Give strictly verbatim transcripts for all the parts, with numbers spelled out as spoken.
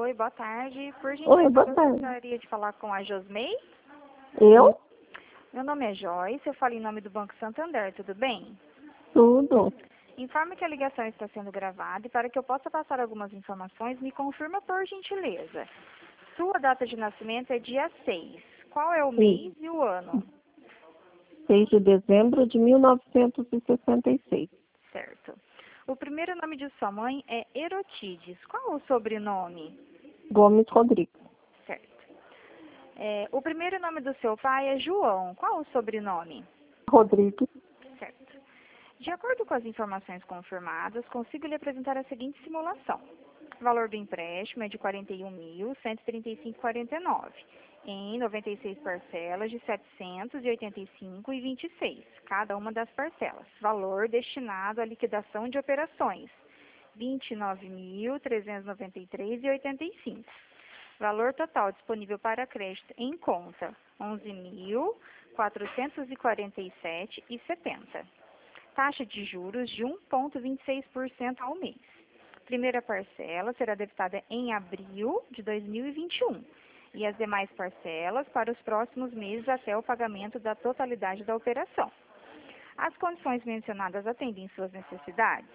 Oi, boa tarde. Por Oi, gentileza, boa eu tarde. gostaria de falar com a Josmei. Eu? Meu nome é Joyce, eu falo em nome do Banco Santander, tudo bem? Tudo. Informe que a ligação está sendo gravada e para que eu possa passar algumas informações, me confirma por gentileza. Sua data de nascimento é dia seis. Qual é o mês e o ano? seis de dezembro de mil novecentos e sessenta e seis. Certo. O primeiro nome de sua mãe é Erotides. Qual o sobrenome? Gomes Rodrigues. Certo. É, o primeiro nome do seu pai é João. Qual o sobrenome? Rodrigues. Certo. De acordo com as informações confirmadas, consigo lhe apresentar a seguinte simulação. O valor do empréstimo é de quarenta e um mil, cento e trinta e cinco vírgula quarenta e nove, em noventa e seis parcelas de setecentos e oitenta e cinco vírgula vinte e seis, cada uma das parcelas. Valor destinado à liquidação de operações, vinte e nove mil, trezentos e noventa e três vírgula oitenta e cinco. Valor total disponível para crédito em conta, onze mil, quatrocentos e quarenta e sete vírgula setenta. Taxa de juros de um vírgula vinte e seis por cento ao mês. Primeira parcela será debitada em abril de dois mil e vinte e um e as demais parcelas para os próximos meses até o pagamento da totalidade da operação. As condições mencionadas atendem suas necessidades?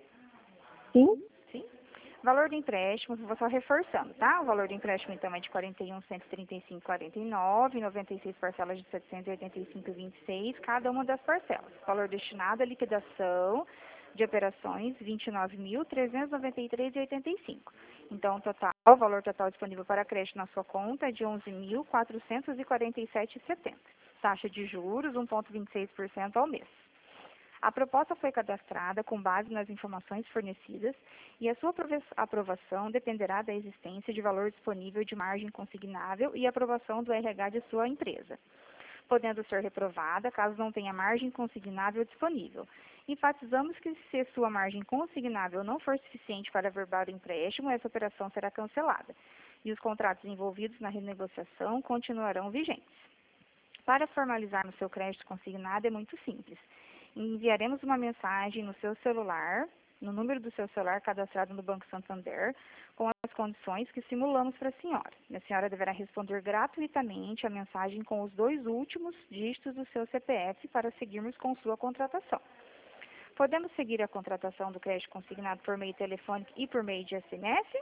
Sim? Sim. Valor do empréstimo, vou só reforçando, tá? O valor do empréstimo, então, é de quarenta e um mil, cento e trinta e cinco vírgula quarenta e nove, noventa e seis parcelas de setecentos e oitenta e cinco vírgula vinte e seis, cada uma das parcelas. Valor destinado à liquidação de operações, vinte e nove mil, trezentos e noventa e três vírgula oitenta e cinco. Então, o total, o valor total disponível para crédito na sua conta é de onze mil, quatrocentos e quarenta e sete vírgula setenta. Taxa de juros, um vírgula vinte e seis por cento ao mês. A proposta foi cadastrada com base nas informações fornecidas e a sua aprovação dependerá da existência de valor disponível de margem consignável e aprovação do R H de sua empresa, podendo ser reprovada caso não tenha margem consignável disponível. Enfatizamos que se sua margem consignável não for suficiente para averbar o empréstimo, essa operação será cancelada e os contratos envolvidos na renegociação continuarão vigentes. Para formalizar seu crédito consignado é muito simples. Enviaremos uma mensagem no seu celular, no número do seu celular cadastrado no Banco Santander, com as condições que simulamos para a senhora. A senhora deverá responder gratuitamente a mensagem com os dois últimos dígitos do seu C P F para seguirmos com sua contratação. Podemos seguir a contratação do crédito consignado por meio telefônico e por meio de S M S?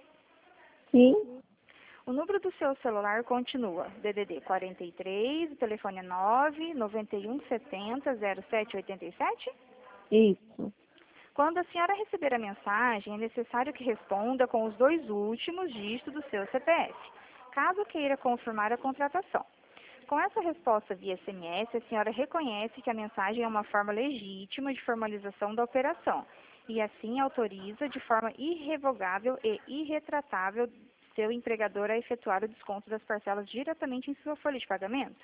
Sim? O número do seu celular continua D D D quarenta e três, o telefone é nove nove um setenta zero sete oitenta e sete? Isso. Quando a senhora receber a mensagem, é necessário que responda com os dois últimos dígitos do seu C P F, caso queira confirmar a contratação. Com essa resposta via S M S, a senhora reconhece que a mensagem é uma forma legítima de formalização da operação e assim autoriza de forma irrevogável e irretratável seu empregador a efetuar o desconto das parcelas diretamente em sua folha de pagamento?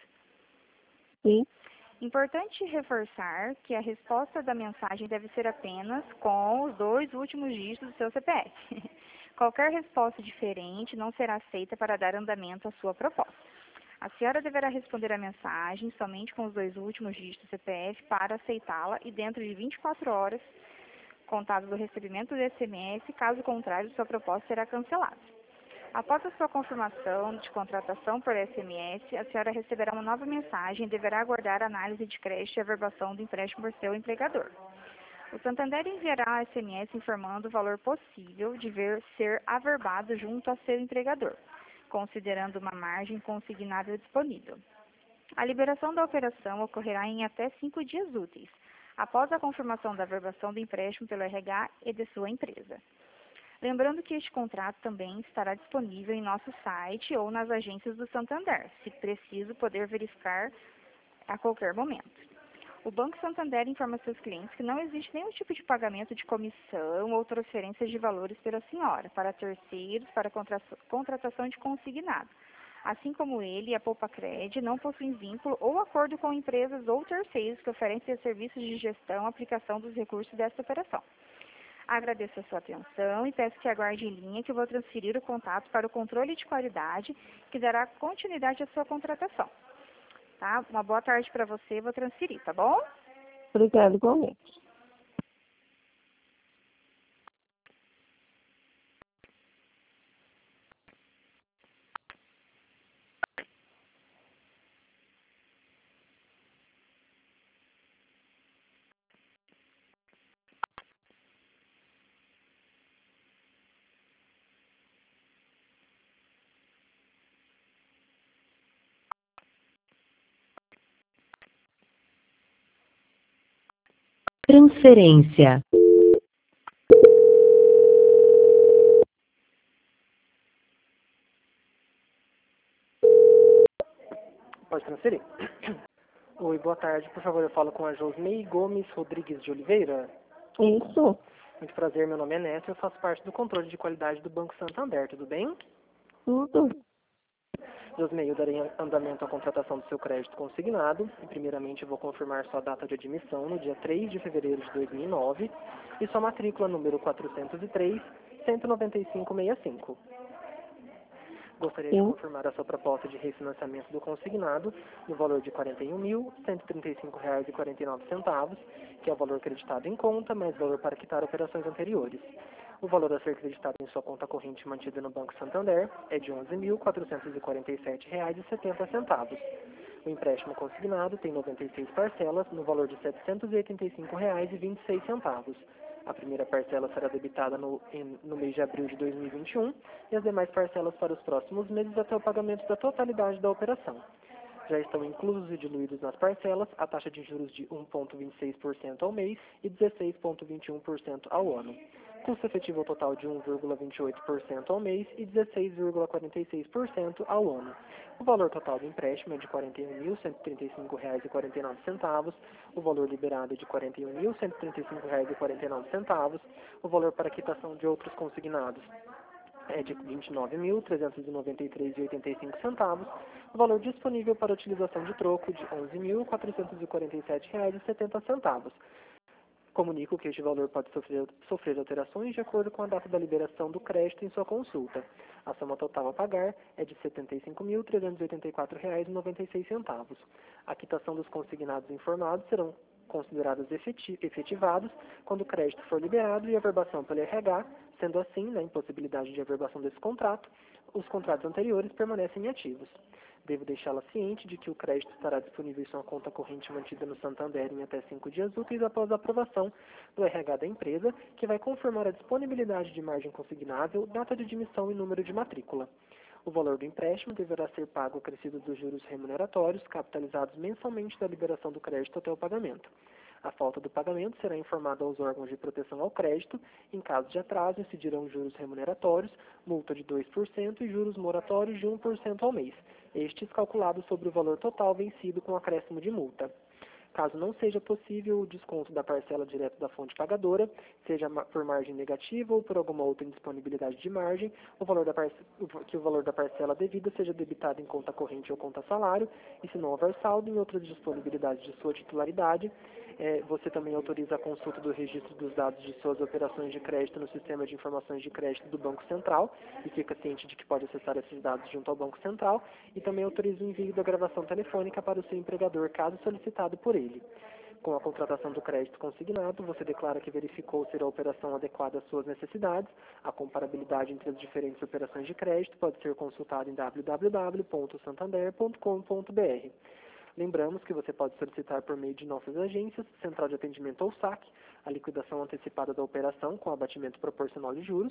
Sim. Importante reforçar que a resposta da mensagem deve ser apenas com os dois últimos dígitos do seu C P F. Qualquer resposta diferente não será aceita para dar andamento à sua proposta. A senhora deverá responder a mensagem somente com os dois últimos dígitos do C P F para aceitá-la e dentro de vinte e quatro horas, contadas do recebimento do S M S, caso contrário, sua proposta será cancelada. Após a sua confirmação de contratação por S M S, a senhora receberá uma nova mensagem e deverá aguardar a análise de crédito e averbação do empréstimo por seu empregador. O Santander enviará S M S informando o valor possível de ver ser averbado junto a seu empregador, considerando uma margem consignável disponível. A liberação da operação ocorrerá em até cinco dias úteis, após a confirmação da averbação do empréstimo pelo R H e de sua empresa. Lembrando que este contrato também estará disponível em nosso site ou nas agências do Santander, se preciso poder verificar a qualquer momento. O Banco Santander informa seus clientes que não existe nenhum tipo de pagamento de comissão ou transferência de valores pela senhora, para terceiros, para contratação de consignado. Assim como ele e a Poupacred não possuem vínculo ou acordo com empresas ou terceiros que oferecem serviços de gestão e aplicação dos recursos desta operação. Agradeço a sua atenção e peço que aguarde em linha que eu vou transferir o contato para o controle de qualidade, que dará continuidade à sua contratação. Tá? Uma boa tarde para você, vou transferir, tá bom? Obrigada, igualmente. Transferência. Pode transferir. Oi, boa tarde. Por favor, eu falo com a Josmei Gomes Rodrigues de Oliveira. Isso, Muito prazer, meu nome é Neto e eu faço parte do controle de qualidade do Banco Santander, tudo bem? tudo. Josmei, eu darei andamento à contratação do seu crédito consignado e primeiramente eu vou confirmar sua data de admissão no dia três de fevereiro de dois mil e nove e sua matrícula número quatrocentos e três, cento e noventa e cinco, sessenta e cinco. Gostaria de Sim, confirmar a sua proposta de refinanciamento do consignado no valor de quarenta e um mil, cento e trinta e cinco reais e quarenta e nove centavos, que é o valor creditado em conta, mais valor para quitar operações anteriores. O valor a ser creditado em sua conta corrente mantida no Banco Santander é de onze mil, quatrocentos e quarenta e sete reais e setenta centavos. O empréstimo consignado tem noventa e seis parcelas no valor de setecentos e oitenta e cinco reais e vinte e seis centavos. A primeira parcela será debitada no, em, no mês de abril de dois mil e vinte e um e as demais parcelas para os próximos meses até o pagamento da totalidade da operação. Já estão inclusos e diluídos nas parcelas a taxa de juros de um vírgula vinte e seis por cento ao mês e dezesseis vírgula vinte e um por cento ao ano. Custo efetivo total de um vírgula vinte e oito por cento ao mês e dezesseis vírgula quarenta e seis por cento ao ano. O valor total do empréstimo é de quarenta e um mil, cento e trinta e cinco reais e quarenta e nove centavos, o valor liberado é de quarenta e um mil, cento e trinta e cinco reais e quarenta e nove centavos, o valor para quitação de outros consignados é de vinte e nove mil, trezentos e noventa e três reais e oitenta e cinco centavos, o valor disponível para utilização de troco de onze mil, quatrocentos e quarenta e sete reais e setenta centavos. Comunico que este valor pode sofrer, sofrer alterações de acordo com a data da liberação do crédito em sua consulta. A soma total a pagar é de setenta e cinco mil, trezentos e oitenta e quatro reais e noventa e seis centavos. A quitação dos consignados informados serão considerados efeti efetivados quando o crédito for liberado e a averbação pelo R H, sendo assim, na impossibilidade de averbação desse contrato, os contratos anteriores permanecem ativos. Devo deixá-la ciente de que o crédito estará disponível em sua conta corrente mantida no Santander em até cinco dias úteis após a aprovação do R H da empresa, que vai confirmar a disponibilidade de margem consignável, data de admissão e número de matrícula. O valor do empréstimo deverá ser pago acrescido dos juros remuneratórios capitalizados mensalmente da liberação do crédito até o pagamento. A falta do pagamento será informada aos órgãos de proteção ao crédito. Em caso de atraso, incidirão juros remuneratórios, multa de dois por cento e juros moratórios de um por cento ao mês, estes calculados sobre o valor total vencido com acréscimo de multa. Caso não seja possível o desconto da parcela direto da fonte pagadora, seja por margem negativa ou por alguma outra indisponibilidade de margem, o valor da que o valor da parcela devida seja debitado em conta corrente ou conta salário, e se não houver saldo em outras disponibilidades de sua titularidade, é, você também autoriza a consulta do registro dos dados de suas operações de crédito no Sistema de Informações de Crédito do Banco Central, e fica ciente de que pode acessar esses dados junto ao Banco Central, e também autoriza o envio da gravação telefônica para o seu empregador, caso solicitado por ele. Com a contratação do crédito consignado, você declara que verificou ser a operação adequada às suas necessidades. A comparabilidade entre as diferentes operações de crédito pode ser consultada em w w w ponto santander ponto com ponto b r. Lembramos que você pode solicitar por meio de nossas agências, Central de Atendimento ou S A C, a liquidação antecipada da operação com abatimento proporcional de juros.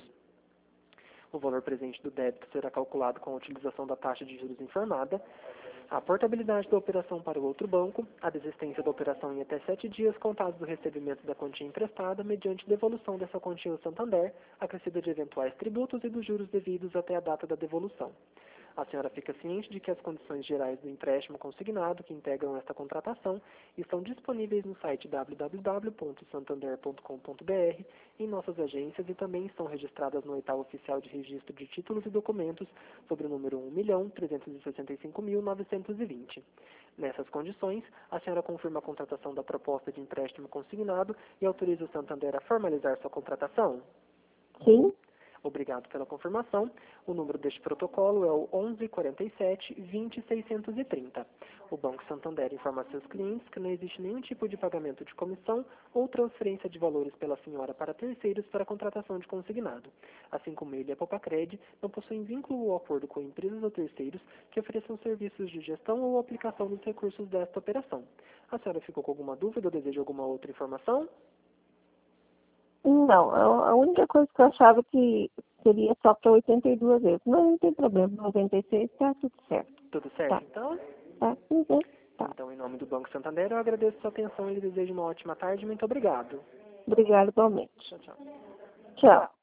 O valor presente do débito será calculado com a utilização da taxa de juros informada. A portabilidade da operação para o outro banco, a desistência da operação em até sete dias contados do recebimento da quantia emprestada, mediante devolução dessa quantia ao Santander, acrescida de eventuais tributos e dos juros devidos até a data da devolução. A senhora fica ciente de que as condições gerais do empréstimo consignado que integram esta contratação estão disponíveis no site w w w ponto santander ponto com ponto b r, em nossas agências, e também estão registradas no edital oficial de registro de títulos e documentos sobre o número um milhão, trezentos e sessenta e cinco mil, novecentos e vinte. Nessas condições, a senhora confirma a contratação da proposta de empréstimo consignado e autoriza o Santander a formalizar sua contratação? Sim, Obrigado pela confirmação. O número deste protocolo é o onze, quarenta e sete, vinte, seiscentos e trinta. O Banco Santander informa a seus clientes que não existe nenhum tipo de pagamento de comissão ou transferência de valores pela senhora para terceiros para a contratação de consignado. Assim como ele e a Popacred, não possuem vínculo ou acordo com empresas ou terceiros que ofereçam serviços de gestão ou aplicação dos recursos desta operação. A senhora ficou com alguma dúvida ou deseja alguma outra informação? não, a a única coisa que eu achava que seria só para oitenta e duas vezes, mas não tem problema, noventa e seis está tudo certo. Tudo certo, Tá. então? Tá? Uhum. Tá. Então, em nome do Banco Santander, eu agradeço a sua atenção e desejo uma ótima tarde. Muito obrigado. Obrigada igualmente. Tchau, tchau. Tchau.